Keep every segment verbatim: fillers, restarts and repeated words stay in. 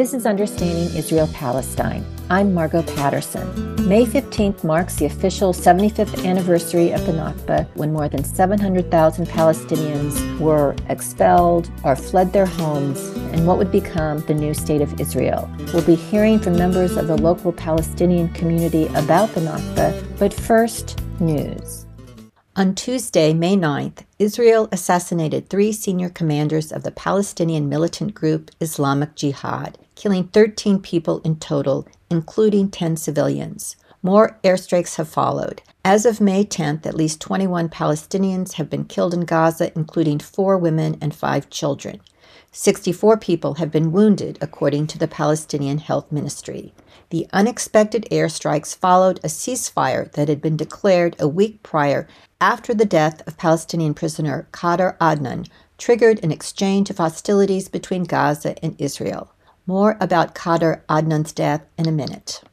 This is Understanding Israel-Palestine. I'm Margot Patterson. May fifteenth marks the official seventy-fifth anniversary of the Nakba, when more than seven hundred thousand Palestinians were expelled or fled their homes in what would become the new state of Israel. We'll be hearing from members of the local Palestinian community about the Nakba, but first, news. On Tuesday, May ninth, Israel assassinated three senior commanders of the Palestinian militant group Islamic Jihad, killing thirteen people in total, including ten civilians. More airstrikes have followed. As of May tenth, at least twenty-one Palestinians have been killed in Gaza, including four women and five children. sixty-four people have been wounded, according to the Palestinian Health Ministry. The unexpected airstrikes followed a ceasefire that had been declared a week prior after the death of Palestinian prisoner Khader Adnan triggered an exchange of hostilities between Gaza and Israel. More about Khader Adnan's death in a minute.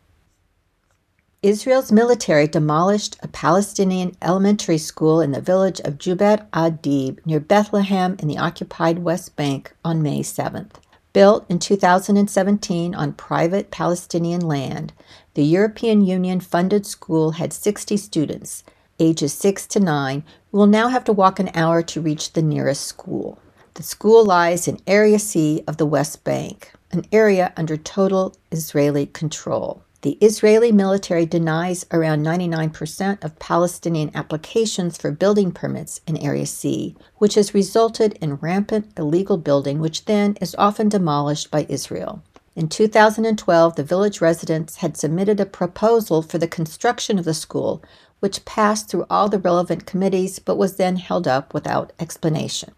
Israel's military demolished a Palestinian elementary school in the village of Jubat ad-Dib near Bethlehem in the occupied West Bank on May seventh. Built in two thousand seventeen on private Palestinian land, the European Union-funded school had sixty students, ages six to nine, who will now have to walk an hour to reach the nearest school. The school lies in Area C of the West Bank, an area under total Israeli control. The Israeli military denies around ninety-nine percent of Palestinian applications for building permits in Area C, which has resulted in rampant illegal building, which then is often demolished by Israel. In two thousand twelve, the village residents had submitted a proposal for the construction of the school, which passed through all the relevant committees but was then held up without explanation.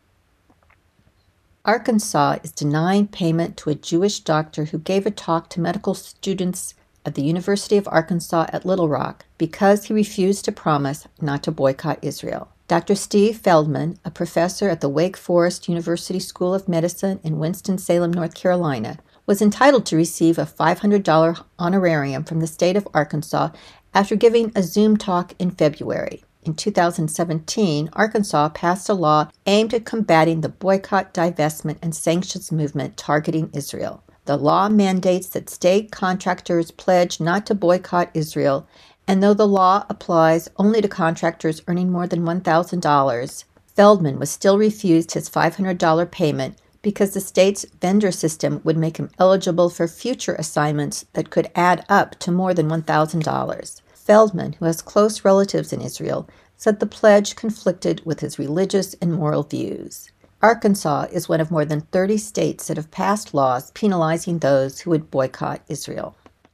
Arkansas is denying payment to a Jewish doctor who gave a talk to medical students at the University of Arkansas at Little Rock because he refused to promise not to boycott Israel. Doctor Steve Feldman, a professor at the Wake Forest University School of Medicine in Winston-Salem, North Carolina, was entitled to receive a five hundred dollars honorarium from the state of Arkansas after giving a Zoom talk in February. In two thousand seventeen, Arkansas passed a law aimed at combating the boycott, divestment, and sanctions movement targeting Israel. The law mandates that state contractors pledge not to boycott Israel, and though the law applies only to contractors earning more than one thousand dollars, Feldman was still refused his five hundred dollars payment because the state's vendor system would make him eligible for future assignments that could add up to more than one thousand dollars. Feldman, who has close relatives in Israel, said the pledge conflicted with his religious and moral views. Arkansas is one of more than thirty states that have passed laws penalizing those who would boycott Israel.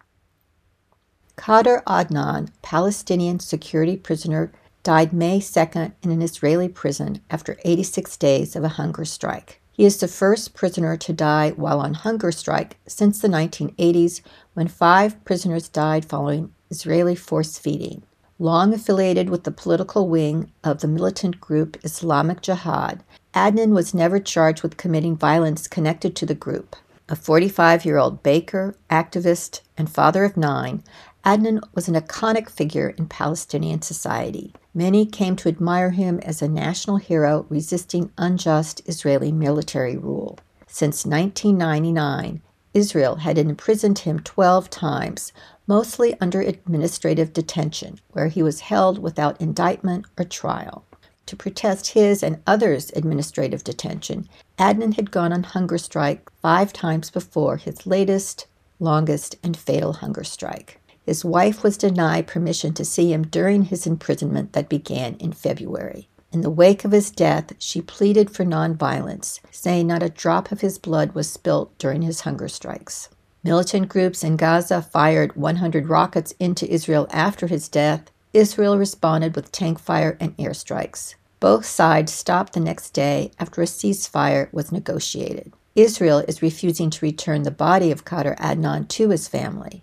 Khader Adnan, Palestinian security prisoner, died May second in an Israeli prison after eighty-six days of a hunger strike. He is the first prisoner to die while on hunger strike since the nineteen eighties, when five prisoners died following Israeli force feeding. Long affiliated with the political wing of the militant group Islamic Jihad, Adnan was never charged with committing violence connected to the group. A forty-five-year-old baker, activist, and father of nine, Adnan was an iconic figure in Palestinian society. Many came to admire him as a national hero resisting unjust Israeli military rule. Since nineteen ninety-nine, Israel had imprisoned him twelve times, mostly under administrative detention, where he was held without indictment or trial. To protest his and others' administrative detention, Adnan had gone on hunger strike five times before his latest, longest, and fatal hunger strike. His wife was denied permission to see him during his imprisonment that began in February. In the wake of his death, she pleaded for nonviolence, saying not a drop of his blood was spilt during his hunger strikes. Militant groups in Gaza fired one hundred rockets into Israel after his death. Israel responded with tank fire and airstrikes. Both sides stopped the next day after a ceasefire was negotiated. Israel is refusing to return the body of Khader Adnan to his family.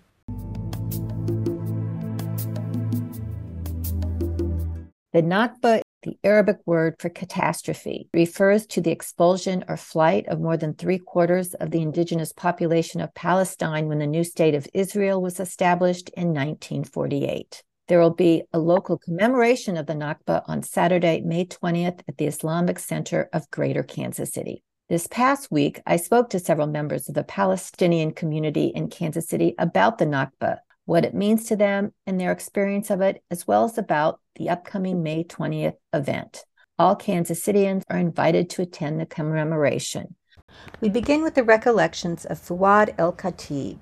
The Nakba, the Arabic word for catastrophe, refers to the expulsion or flight of more than three-quarters of the indigenous population of Palestine when the new state of Israel was established in nineteen forty-eight. There will be a local commemoration of the Nakba on Saturday, May twentieth at the Islamic Center of Greater Kansas City. This past week, I spoke to several members of the Palestinian community in Kansas City about the Nakba, what it means to them and their experience of it, as well as about the upcoming May twentieth event. All Kansas Cityans are invited to attend the commemoration. We begin with the recollections of Fuad El-Khatib.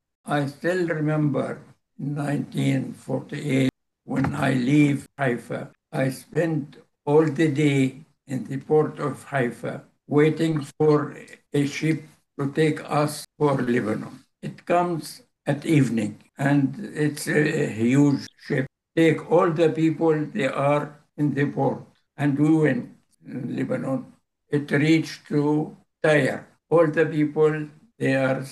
I still remember nineteen forty-eight when I leave Haifa. I spent all the day in the port of Haifa waiting for a ship to take us for Lebanon. It comes at evening and it's a huge ship. Take all the people they are in the port. And we went in Lebanon. It reached to Tyre. All the people they are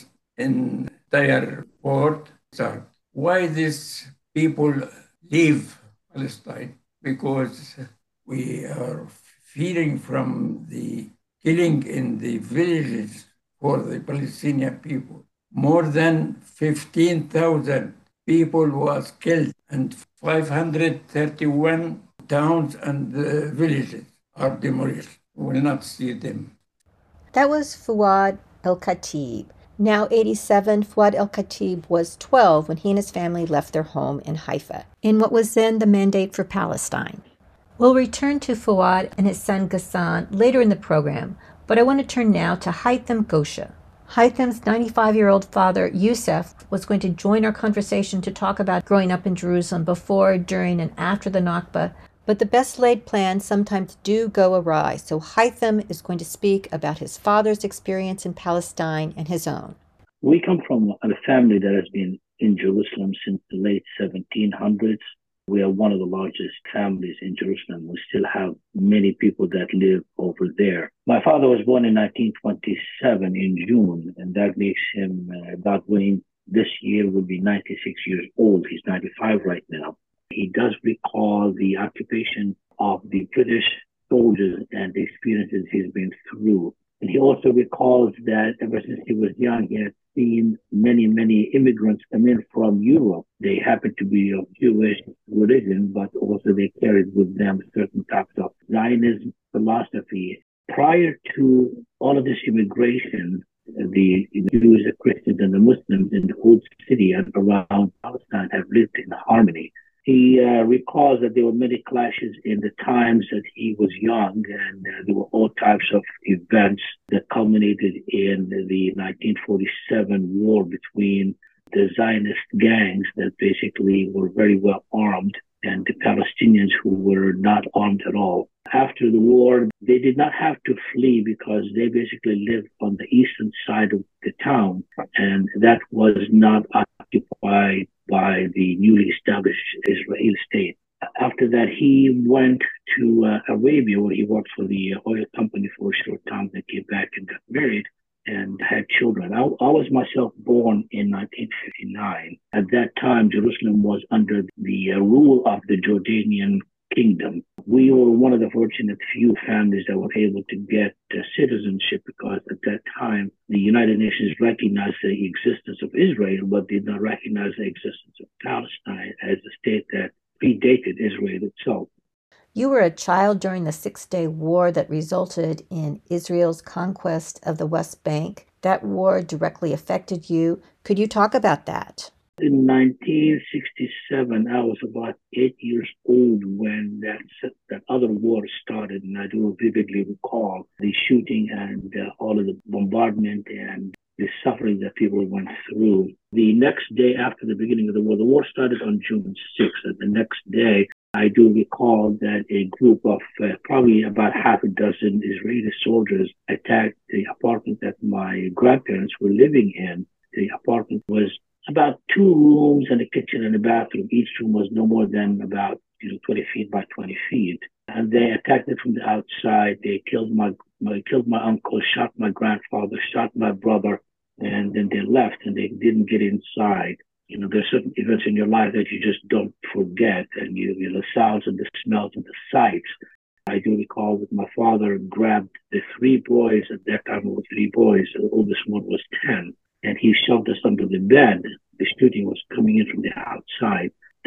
in Tyre port. So why these people leave Palestine? Because we are fearing from the killing in the villages for the Palestinian people. More than fifteen thousand people was killed and five hundred thirty-one towns and uh, villages are demolished. We will not see them. That was Fuad El-Khatib. Now eighty-seven, Fuad El-Khatib was twelve when he and his family left their home in Haifa, in what was then the Mandate for Palestine. We'll return to Fuad and his son Ghassan later in the program, but I want to turn now to Haitham Gosha. Haitham's ninety-five-year-old father, Youssef, was going to join our conversation to talk about growing up in Jerusalem before, during, and after the Nakba, but the best-laid plans sometimes do go awry, so Haitham is going to speak about his father's experience in Palestine and his own. We come from a family that has been in Jerusalem since the late seventeen hundreds. We are one of the largest families in Jerusalem. We still have many people that live over there. My father was born in nineteen twenty-seven in June, and that makes him uh, about when this year will be ninety-six years old. He's ninety-five right now. He does recall the occupation of the British soldiers and the experiences he's been through. And he also recalls that ever since he was young, he had seen many, many immigrants come in from Europe. They happened to be of Jewish religion, but also they carried with them certain types of Zionism philosophy. Prior to all of this immigration, the Jews, the Christians, and the Muslims in the whole city and around Palestine have lived in harmony. He uh, recalls that there were many clashes in the times that he was young, and uh, there were all types of events that culminated in the nineteen forty-seven war between the Zionist gangs that basically were very well armed and the Palestinians who were not armed at all. After the war, they did not have to flee because they basically lived on the eastern side of the town, and that was not occupied by the newly established Israeli state. After that, he went to uh, Arabia, where he worked for the oil company for a short time, then came back and got married and had children. I, I was myself born in nineteen fifty-nine. At that time, Jerusalem was under the uh, rule of the Jordanian kingdom. We were one of the fortunate few families that were able to get uh, citizenship because at that time, the United Nations recognized the existence of Israel, but did not recognize the existence of Palestine as a state that predated Israel itself. You were a child during the Six-Day War that resulted in Israel's conquest of the West Bank. That war directly affected you. Could you talk about that? In nineteen sixty-seven, I was about eight years old when that that other war started, and I do vividly recall the shooting and uh, all of the bombardment and the suffering that people went through. The next day after the beginning of the war, the war started on June sixth, and the next day, I do recall that a group of uh, probably about half a dozen Israeli soldiers attacked the apartment that my grandparents were living in. The apartment was about two rooms and a kitchen and a bathroom. Each room was no more than about you know twenty feet by twenty feet. And they attacked it from the outside. They killed my, my killed my uncle, shot my grandfather, shot my brother, and then they left and they didn't get inside. You know, there's certain events in your life that you just don't forget, and you, you know, the sounds and the smells and the sights. I do recall that my father grabbed the three boys, at that time there were three boys, the oldest one was ten, and he shoved us under the bed. The shooting was coming in from the outside.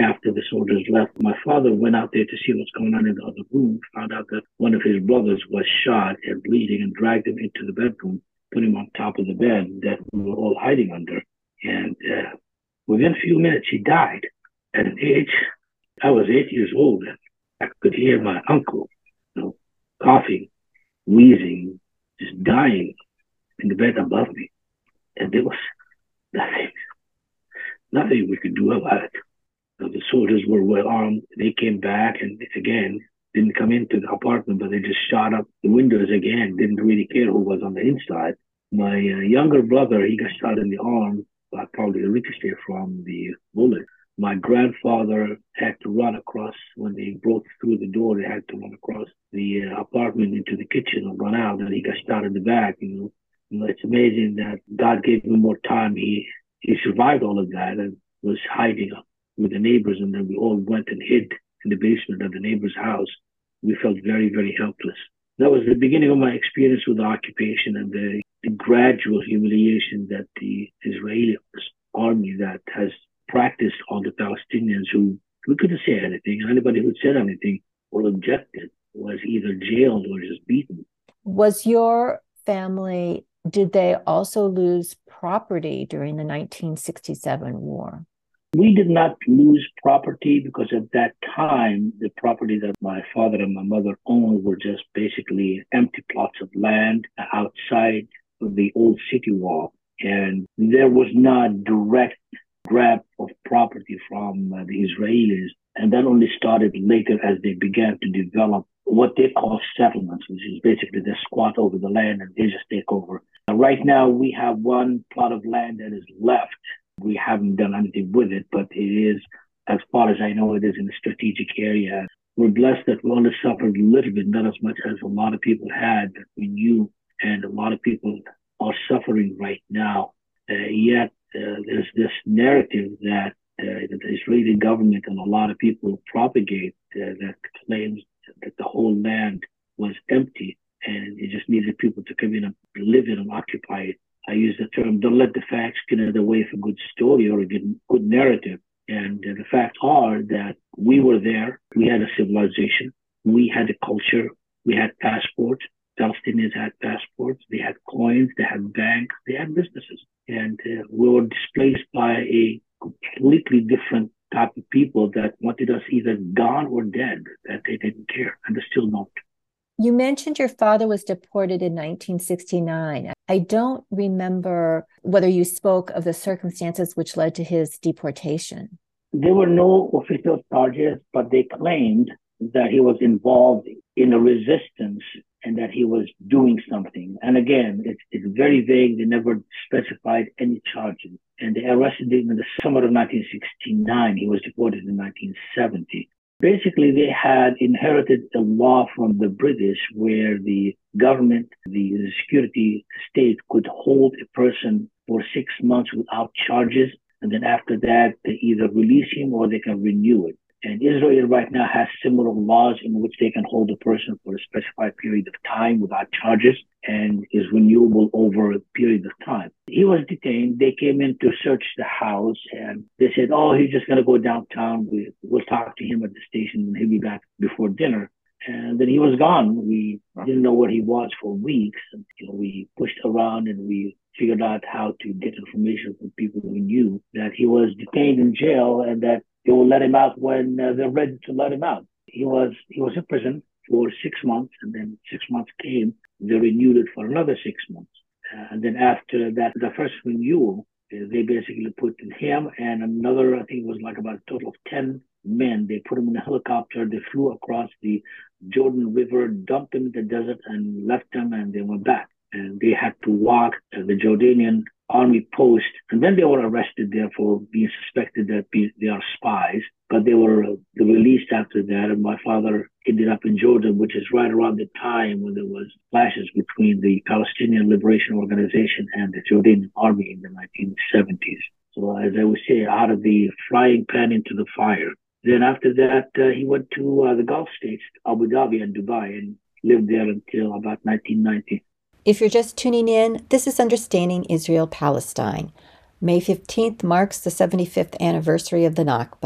after the soldiers left, my father went out there to see what's going on in the other room, found out that one of his brothers was shot and bleeding, and dragged him into the bedroom, put him on top of the bed that we were all hiding under. And uh, within a few minutes, he died. At an age, I was eight years old, and I could hear my uncle, you know, coughing, wheezing, just dying in the bed above me. And there was nothing, nothing we could do about it. So the soldiers were well armed. They came back and again, didn't come into the apartment, but they just shot up the windows again, didn't really care who was on the inside. My uh, younger brother, he got shot in the arm, uh, probably a ricochet from the bullet. My grandfather had to run across, when they broke through the door, they had to run across the uh, apartment into the kitchen and run out, and he got shot in the back, you know. You know, it's amazing that God gave him more time. He he survived all of that and was hiding with the neighbors, and then we all went and hid in the basement of the neighbor's house. We felt very, very helpless. That was the beginning of my experience with the occupation and the, the gradual humiliation that the Israeli army that has practiced on the Palestinians who, who couldn't say anything. Anybody who said anything or objected was either jailed or just beaten. Was your family, did they also lose property during the nineteen sixty-seven war? We did not lose property because at that time, the property that my father and my mother owned were just basically empty plots of land outside of the old city wall. And there was not direct grab of property from uh, the Israelis. And that only started later as they began to develop what they call settlements, which is basically they squat over the land and they just take over. Uh, right now, we have one plot of land that is left. We haven't done anything with it, but it is, as far as I know, it is in a strategic area. We're blessed that we only suffered a little bit, not as much as a lot of people had that we knew, and a lot of people are suffering right now. Uh, yet uh, there's this narrative that, uh, that the Israeli government and a lot of people propagate uh, that claims that the whole land was empty and it just needed people to come in and live it and occupy it. I use the term, don't let the facts get in the way of a good story or a good, good narrative. And uh, the facts are that we were there. We had a civilization. We had a culture. We had passports. Palestinians had passports. They had coins. They had banks. They had businesses. And uh, we were displaced by a completely different type of people that wanted us either gone or dead, that they didn't care, and they still don't. You mentioned your father was deported in nineteen sixty-nine. I don't remember whether you spoke of the circumstances which led to his deportation. There were no official charges, but they claimed that he was involved in a resistance and that he was doing something. And again, it's, it's very vague. They never specified any charges. And they arrested him in the summer of nineteen sixty-nine. He was deported in nineteen seventy. Basically, they had inherited a law from the British where the government, the security state could hold a person for six months without charges. And then after that, they either release him or they can renew it. And Israel right now has similar laws in which they can hold a person for a specified period of time without charges and is renewable over a period of time. He was detained. They came in to search the house and they said, oh, he's just going to go downtown. We, we'll talk to him at the station and he'll be back before dinner. And then he was gone. We didn't know where he was for weeks. And, you know, we pushed around and we figured out how to get information from people who knew that he was detained in jail and that they will let him out when uh, they're ready to let him out. He was he was in prison for six months, and then six months came. They renewed it for another six months. Uh, and then after that, the first renewal, uh, they basically put him and another, I think it was like about a total of ten men. They put him in a helicopter. They flew across the Jordan River, dumped him in the desert, and left them, and they went back. And they had to walk to the Jordanian army post, and then they were arrested there for being suspected that be, they are spies, but they were uh, released after that. And my father ended up in Jordan, which is right around the time when there was clashes between the Palestinian Liberation Organization and the Jordanian army in the nineteen seventies. So as I would say, out of the frying pan into the fire. Then after that, uh, he went to uh, the Gulf states, Abu Dhabi and Dubai, and lived there until about nineteen ninety. If you're just tuning in, this is Understanding Israel-Palestine. May fifteenth marks the seventy-fifth anniversary of the Nakba,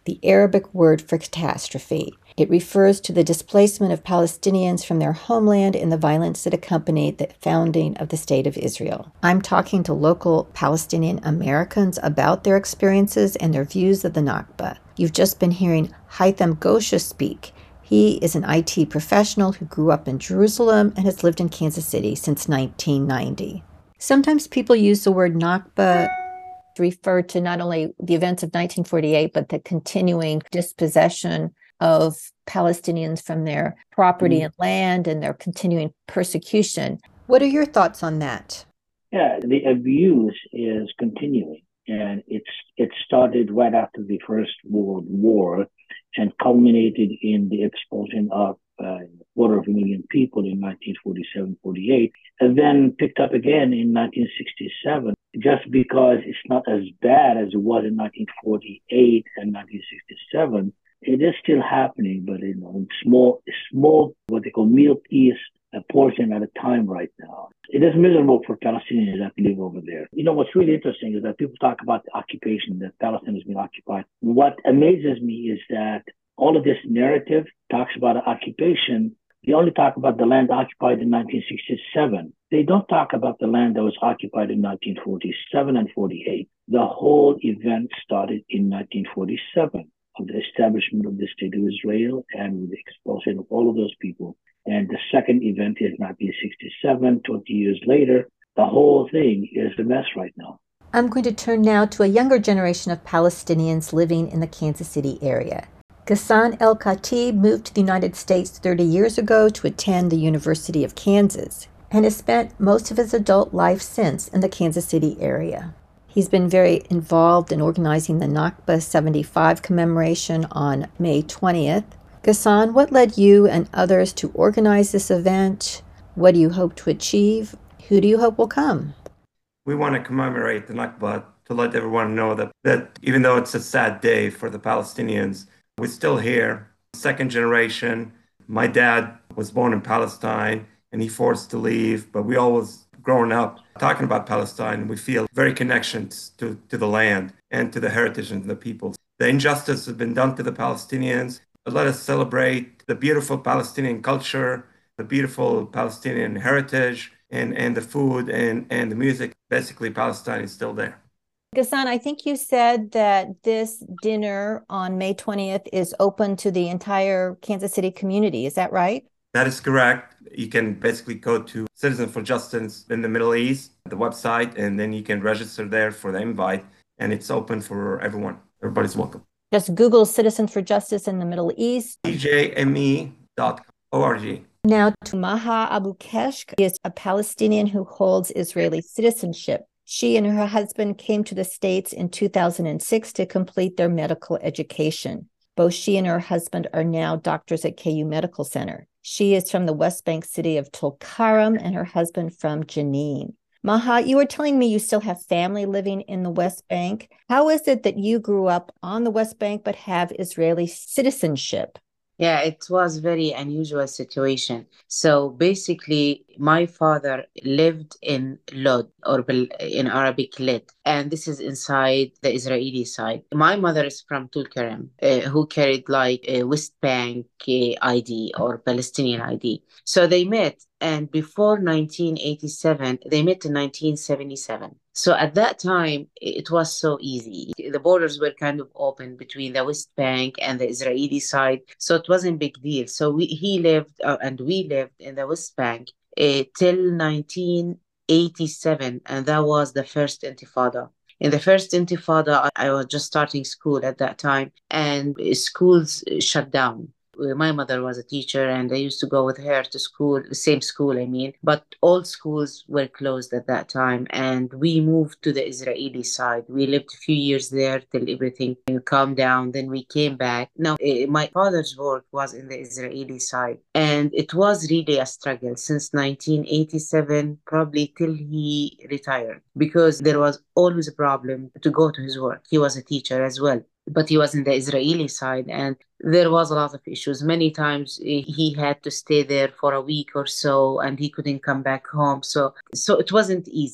the Arabic word for catastrophe. It refers to the displacement of Palestinians from their homeland and the violence that accompanied the founding of the State of Israel. I'm talking to local Palestinian Americans about their experiences and their views of the Nakba. You've just been hearing Haitham Gosha speak. He is an I T professional who grew up in Jerusalem and has lived in Kansas City since nineteen ninety. Sometimes people use the word Nakba to refer to not only the events of nineteen forty-eight, but the continuing dispossession of Palestinians from their property and land and their continuing persecution. What are your thoughts on that? Yeah, the abuse is continuing, and it's it started right after the First World War and culminated in the expulsion of uh, a quarter of a million people in nineteen forty-seven forty-eight, and then picked up again in nineteen sixty-seven, just because it's not as bad as it was in nineteen forty-eight and nineteen sixty-seven. It is still happening, but in a small, small, what they call meal piece, a portion at a time right now. It is miserable for Palestinians that live over there. You know, what's really interesting is that people talk about the occupation, that Palestine has been occupied. What amazes me is that all of this narrative talks about occupation. They only talk about the land occupied in nineteen sixty-seven. They don't talk about the land that was occupied in nineteen forty-seven and forty-eight. The whole event started in nineteen forty-seven. Of the establishment of the State of Israel and with the expulsion of all of those people. And the second event is nineteen sixty-seven, twenty years later. The whole thing is a mess right now. I'm going to turn now to a younger generation of Palestinians living in the Kansas City area. Ghassan El-Khatib moved to the United States thirty years ago to attend the University of Kansas and has spent most of his adult life since in the Kansas City area. He's been very involved in organizing the Nakba seventy-five commemoration on May twentieth. Ghassan, what led you and others to organize this event? What do you hope to achieve? Who do you hope will come? We want to commemorate the Nakba to let everyone know that, that even though it's a sad day for the Palestinians, we're still here. Second generation. My dad was born in Palestine and he forced to leave, but we always growing up talking about Palestine, we feel very connections to, to the land and to the heritage and the people. The injustice has been done to the Palestinians. But let us celebrate the beautiful Palestinian culture, the beautiful Palestinian heritage, and, and the food and, and the music. Basically, Palestine is still there. Ghassan, I think you said that this dinner on May twentieth is open to the entire Kansas City community. Is that right? That is correct. You can basically go to Citizens for Justice in the Middle East, the website, and then you can register there for the invite. And it's open for everyone. Everybody's welcome. Just Google Citizens for Justice in the Middle East. C J M E dot org. Now to Maha Abu Keshk is a Palestinian who holds Israeli citizenship. She and her husband came to the States in two thousand six to complete their medical education. Both she and her husband are now doctors at K U Medical Center. She is from the West Bank city of Tulkarem and her husband from Jenin. Maha, you were telling me you still have family living in the West Bank. How is it that you grew up on the West Bank but have Israeli citizenship? Yeah, it was very unusual situation. So basically, my father lived in Lod, or in Arabic, Lid, and this is inside the Israeli side. My mother is from Tulkarem, uh, who carried like a West Bank uh, I D or Palestinian I D. So they met, and before nineteen eighty-seven, they met in nineteen seventy-seven. So at that time, it was so easy. The borders were kind of open between the West Bank and the Israeli side. So it wasn't a big deal. So we, he lived uh, and we lived in the West Bank uh, till nineteen eighty-seven. And that was the first Intifada. In the first Intifada, I was just starting school at that time and schools shut down. My mother was a teacher and I used to go with her to school, the same school, I mean, but all schools were closed at that time. And we moved to the Israeli side. We lived a few years there till everything calmed down. Then we came back. Now, my father's work was in the Israeli side. And it was really a struggle since nineteen eighty-seven, probably till he retired, because there was always a problem to go to his work. He was a teacher as well, but he was in the Israeli side and there was a lot of issues. Many times he had to stay there for a week or so and he couldn't come back home. So, so it wasn't easy.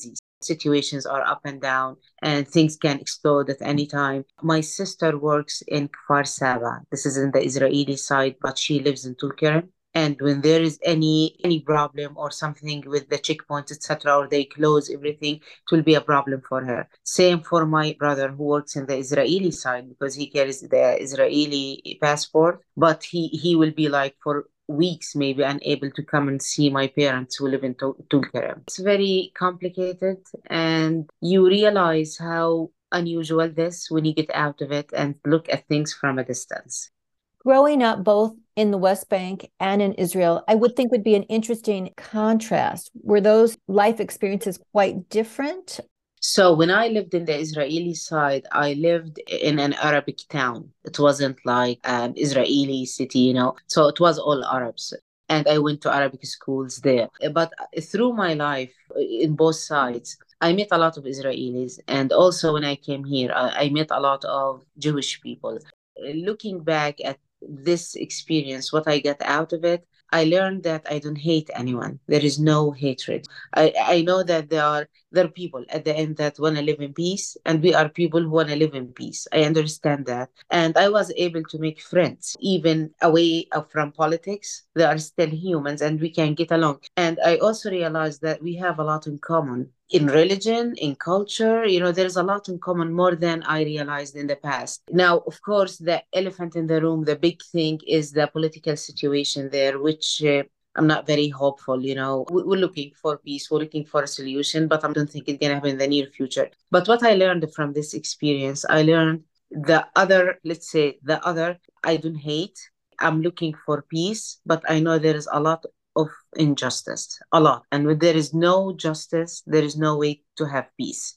situations are up and down and things can explode at any time. My sister works in Kfar Saba. This is in the Israeli side, but she lives in Tulkarem. And when there is any any problem or something with the checkpoints, et cetera, or they close everything, it will be a problem for her. Same for my brother who works in the Israeli side because he carries the Israeli passport, but he he will be like for weeks maybe unable to come and see my parents who live in Tul- Tulkarem. It's very complicated, and you realize how unusual this when you get out of it and look at things from a distance. Growing up both in the West Bank and in Israel, I would think would be an interesting contrast. Were those life experiences quite different? So when I lived in the Israeli side, I lived in an Arabic town. It wasn't like an Israeli city, you know. So it was all Arabs. And I went to Arabic schools there. But through my life in both sides, I met a lot of Israelis. And also when I came here, I, I met a lot of Jewish people. Looking back at this experience, what I got out of it, I learned that I don't hate anyone. There is no hatred. I, I know that there are there are people at the end that want to live in peace, and we are people who want to live in peace. I understand that. And I was able to make friends, even away from politics. They are still humans and we can get along. And I also realized that we have a lot in common in religion, in culture. You know, there's a lot in common, more than I realized in the past. Now, of course, the elephant in the room, the big thing is the political situation there, which uh, I'm not very hopeful. You know, We- we're looking for peace, we're looking for a solution, but I don't think it's going to happen in the near future. But what I learned from this experience, I learned the other, let's say, the other, I don't hate. I'm looking for peace, but I know there is a lot of injustice, a lot. And when there is no justice, there is no way to have peace.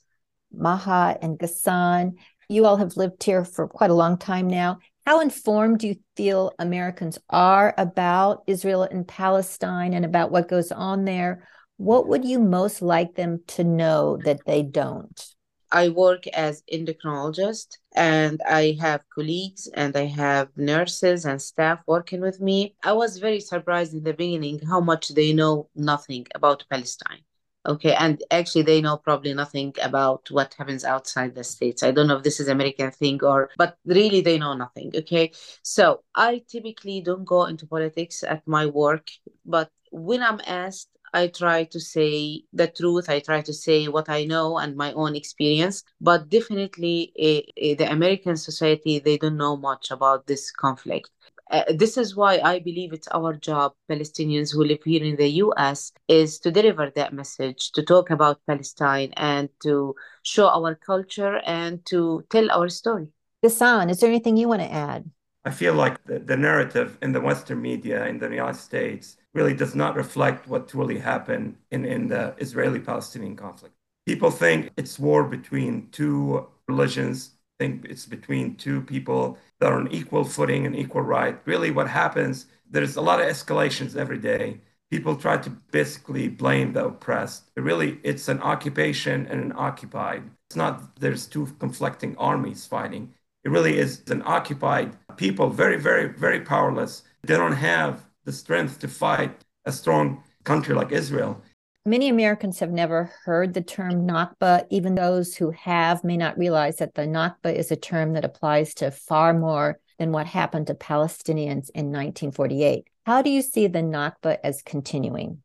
Maha and Ghassan, you all have lived here for quite a long time now. How informed do you feel Americans are about Israel and Palestine and about what goes on there? What would you most like them to know that they don't? I work as endocrinologist and I have colleagues and I have nurses and staff working with me. I was very surprised in the beginning how much they know nothing about Palestine. Okay, and actually they know probably nothing about what happens outside the States. I don't know if this is American thing or, but really they know nothing. Okay, so I typically don't go into politics at my work, but when I'm asked, I try to say the truth. I try to say what I know and my own experience. But definitely, uh, uh, the American society, they don't know much about this conflict. Uh, this is why I believe it's our job, Palestinians who live here in the U S, is to deliver that message, to talk about Palestine and to show our culture and to tell our story. Ghassan, is there anything you want to add? I feel like the, the narrative in the Western media in the United States really does not reflect what truly happened in, in the Israeli-Palestinian conflict. People think it's war between two religions, think it's between two people that are on equal footing and equal right. Really what happens, there's a lot of escalations every day. People try to basically blame the oppressed. Really, it's an occupation and an occupied. It's not there's two conflicting armies fighting. It really is an occupied people, very, very, very powerless. They don't have the strength to fight a strong country like Israel. Many Americans have never heard the term Nakba. Even those who have may not realize that the Nakba is a term that applies to far more than what happened to Palestinians in nineteen forty-eight. How do you see the Nakba as continuing?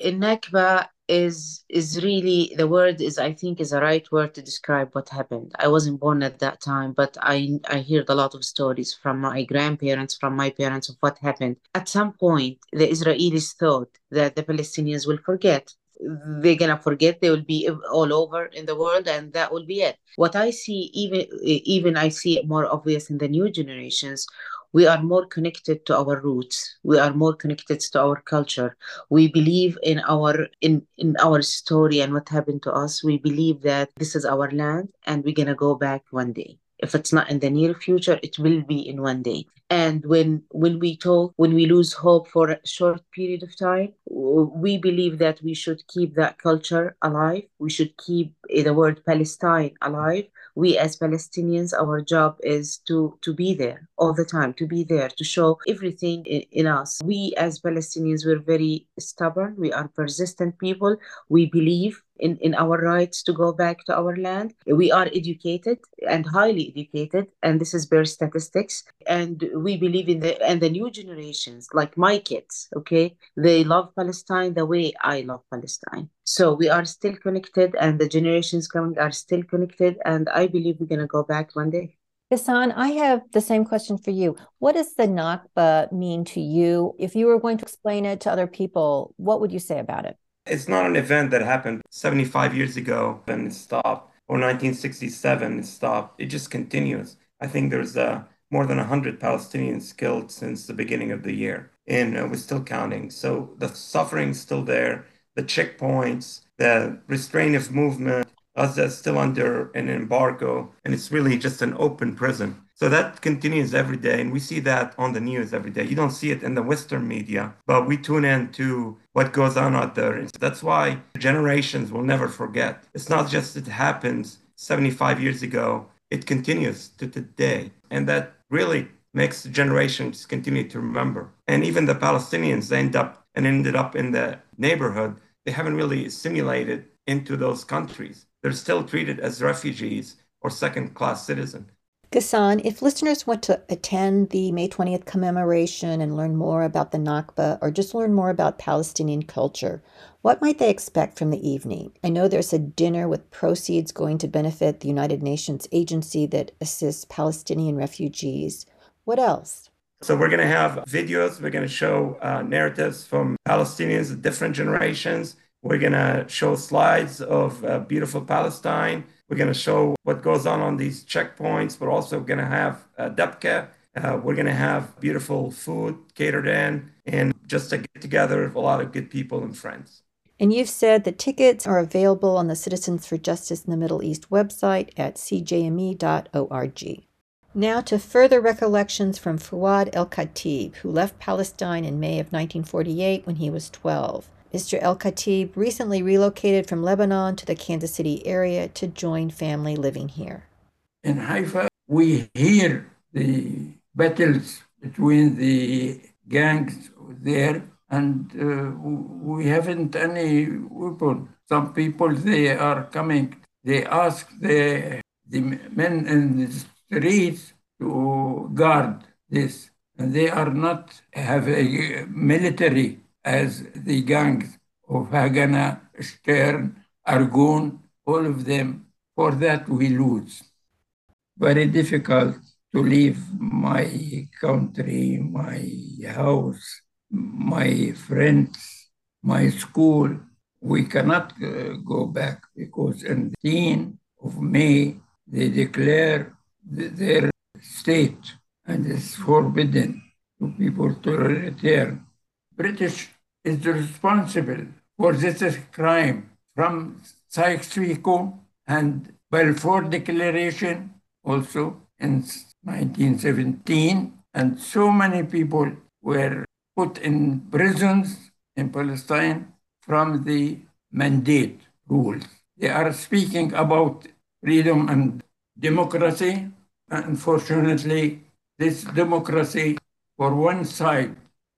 Nakba is is really the word is I think is the right word to describe what happened. I wasn't born at that time, but I I heard a lot of stories from my grandparents, from my parents of what happened. At some point, the Israelis thought that the Palestinians will forget. They're gonna forget. They will be all over in the world, and that will be it. What I see, even even I see it more obvious in the new generations. We are more connected to our roots. We are more connected to our culture. We believe in our in, in our story and what happened to us. We believe that this is our land and we're gonna go back one day. If it's not in the near future, it will be in one day. And when when we talk, when we lose hope for a short period of time, we believe that we should keep that culture alive. We should keep the word Palestine alive. We as Palestinians, our job is to to be there all the time, to be there, to show everything in, in us. We as Palestinians, we're very stubborn. We are persistent people. We believe in, in our rights to go back to our land. We are educated and highly educated, and this is bare statistics. And we believe in the and the new generations, like my kids, okay, they love Palestine the way I love Palestine. So we are still connected, and the generations coming are still connected, and I believe we're going to go back one day. Ghassan, I have the same question for you. What does the Nakba mean to you? If you were going to explain it to other people, what would you say about it? It's not an event that happened seventy-five years ago and it stopped, or nineteen sixty-seven it stopped. It just continues. I think there's uh, more than one hundred Palestinians killed since the beginning of the year, and uh, we're still counting. So the suffering's still there, the checkpoints, the restraint of movement, us that's still under an embargo, and it's really just an open prison. So that continues every day, and we see that on the news every day. You don't see it in the Western media, but we tune in to what goes on out there. And that's why generations will never forget. It's not just it happens seventy-five years ago, it continues to today. And that really makes the generations continue to remember. And even the Palestinians, they end up and ended up in the neighborhood, they haven't really assimilated into those countries. They're still treated as refugees or second-class citizens. Ghassan, if listeners want to attend the May twentieth commemoration and learn more about the Nakba or just learn more about Palestinian culture, what might they expect from the evening? I know there's a dinner with proceeds going to benefit the United Nations agency that assists Palestinian refugees. What else? So we're going to have videos. We're going to show uh, narratives from Palestinians of different generations. We're going to show slides of uh, beautiful Palestine. We're going to show what goes on on these checkpoints. We're also going to have uh, Dabka. Uh, we're going to have beautiful food catered in and just a get together of a lot of good people and friends. And you've said that tickets are available on the Citizens for Justice in the Middle East website at c j m e dot org. Now to further recollections from Fouad El-Khatib, who left Palestine in May of nineteen forty-eight when he was twelve. Mister El-Khatib recently relocated from Lebanon to the Kansas City area to join family living here. In Haifa, we hear the battles between the gangs there, and uh, we haven't any weapon. Some people, they are coming. They ask the, the men in the streets to guard this, and they are not have a military as the gangs of Haganah, Stern, Argun, all of them. For that, we lose. Very difficult to leave my country, my house, my friends, my school. We cannot uh, go back because on the eighteenth of May, they declare th- their state, and it's forbidden to people to return. British is responsible for this crime from Sykes-Picot and Balfour Declaration also in nineteen seventeen, and so many people were put in prisons in Palestine from the mandate rules. They are speaking about freedom and democracy. Unfortunately, this democracy for one side.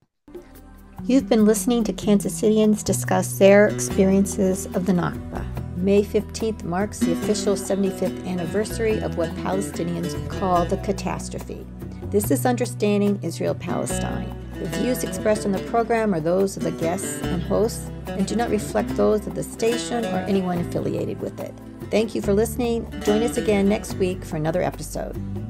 You've been listening to Kansas Cityans discuss their experiences of the Nakba. May fifteenth marks the official seventy-fifth anniversary of what Palestinians call the catastrophe. This is Understanding Israel-Palestine. The views expressed on the program are those of the guests and hosts and do not reflect those of the station or anyone affiliated with it. Thank you for listening. Join us again next week for another episode.